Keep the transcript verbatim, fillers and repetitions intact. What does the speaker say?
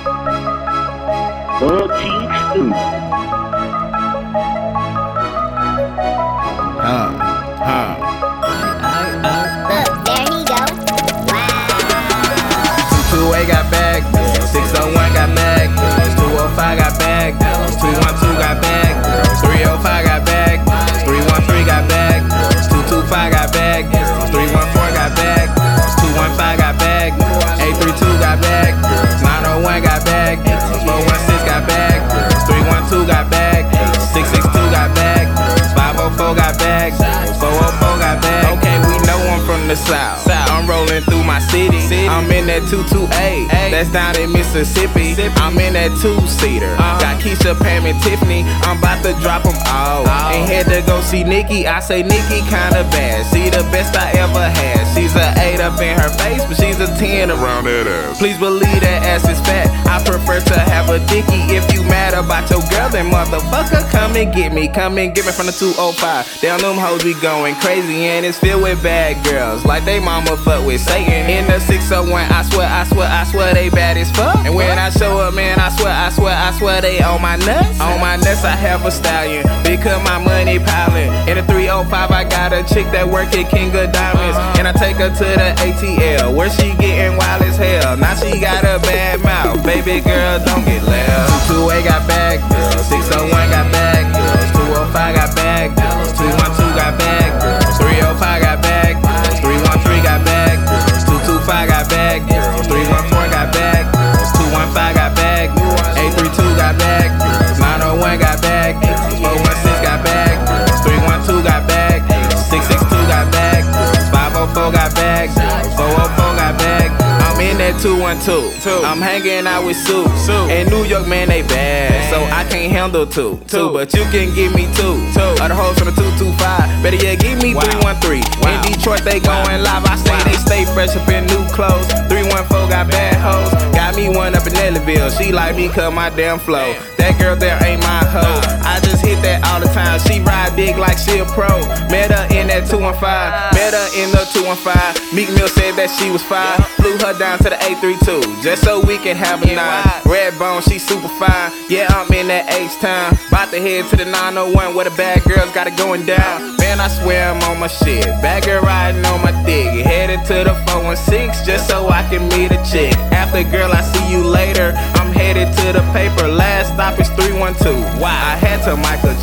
Batistu. Huh, huh. Look, there he go. Wow. two two eight got back, six oh one got back, two oh five got back, two one two got back, three oh five got back, three one three got back, two two five got back, three one four got back, two one five got back, eight three two got back, nine oh one got back, four one six got back, three one two got back, six six two got back, five oh four got back, four oh four got back. Okay, we know I'm from the south. I'm rolling through my city. I'm in that two two eight, that's down in Mississippi. I'm in that two-seater. Got Keisha, Pam, and Tiffany. I'm about to drop them all. Ain't had to go see Nikki. I say Nikki kinda bad. She the best I ever had. She's a eight up in her face, but she's a ten around that ass. Please believe that ass is fat. I prefer to have a dickie. If you mad about your girl, then motherfucker, come and get me. Come and get me from the two oh five. Down them hoes be going crazy, and it's filled with bad girls. Like they mama fuck with Satan. In the six oh one, I swear, I swear, I swear they bad as fuck. And when I show up, man, I swear, I swear, I swear they on my nuts. On my nuts, I have a stallion because my money piling. In the three oh five, I got a chick that work at King of Diamonds, and I take her to the A T L where she getting wild as hell. Now she got a bad mouth, baby girl, don't get loud. two two eight got back, six oh one got back, two oh five got back, two one two got back, three oh five got back, three one three got back, two two five got back, three one four got back, two one five got back, eight three two got back, nine oh one got back, four one six got back, three one two got back, six six two got back, five oh four got back, four oh four got back. I'm in that two one two. I'm hanging out with Sue. In New York, man, they bad, so I can't handle two. Two, but you can give me two. Other hoes from the two two five. Better yet, give me three one three. In Detroit, they going live. I say they stay fresh up in new clothes. three one four got bad hoes. Got me one up in Nellyville. She like me cause my damn flow. That girl there ain't my hoe. I just hit that all the time. She ride big like she a pro. Met her in that two one five. Met her in the two one five. Meek Mill said that she was fine. Flew her down to the eight three two just so we can have a nine. Redbone, she super fine. Yeah, I'm in that H-Town. Bout to head to the nine oh one where the bad girls got it going down. Man, I swear I'm on my shit. Bad girl riding on my dick. Headed to the four one six just so I can meet a chick. After, girl, I see you later. I'm headed to the paper. Last stop is three one two. Wow, I had to Michael